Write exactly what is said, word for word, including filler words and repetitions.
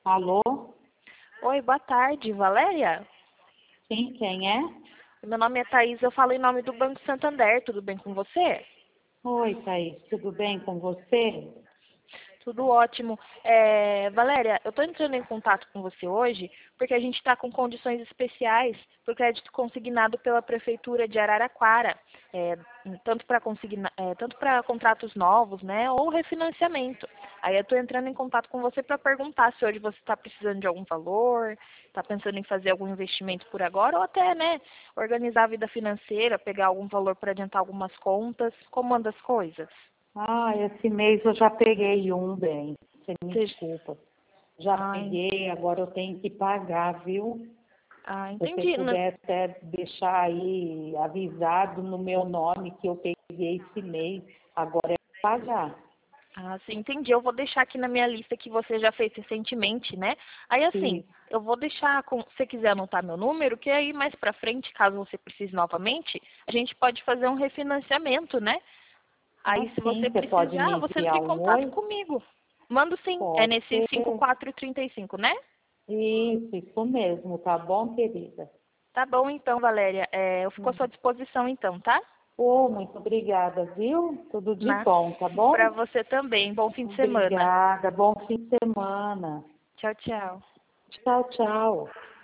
Alô? Oi, boa tarde, Valéria? Sim, quem é? Meu nome é Thaís, eu falo em nome do Banco Santander, tudo bem com você? Oi, Thaís, tudo bem com você? Tudo ótimo. É, Valéria, eu estou entrando em contato com você hoje porque a gente está com condições especiais para o crédito consignado pela Prefeitura de Araraquara, é, tanto para consigna, é, tanto para contratos novos, né, ou refinanciamento. Aí eu estou entrando em contato com você para perguntar se hoje você está precisando de algum valor, está pensando em fazer algum investimento por agora, ou até, né, organizar a vida financeira, pegar algum valor para adiantar algumas contas. Como anda as coisas? Ah, esse mês eu já peguei um bem. Você me Você- desculpa. Já Ai, peguei, agora eu tenho que pagar, viu? ah, Se você entendi. Não- puder até deixar aí avisado no meu nome que eu peguei esse mês, agora é pagar. Ah, sim, entendi. Eu vou deixar aqui na minha lista que você já fez recentemente, né? Aí, assim, Sim. eu vou deixar, com, se você quiser anotar meu número, que aí mais pra frente, caso você precise novamente, a gente pode fazer um refinanciamento, né? Ah, Aí, se sim, você você pode precisar, me você entra enviar em um contato oi? comigo. Mando sim, é Pode nesse ser. cinco quatro três cinco, né? Isso, isso mesmo, tá bom, querida? Tá bom, então, Valéria. É, eu fico à sua disposição, então, tá? Oh, muito obrigada, viu? Tudo de Na, bom, tá pra bom? você também. Bom fim de semana. Obrigada, bom fim de semana. Tchau, tchau. Tchau, tchau.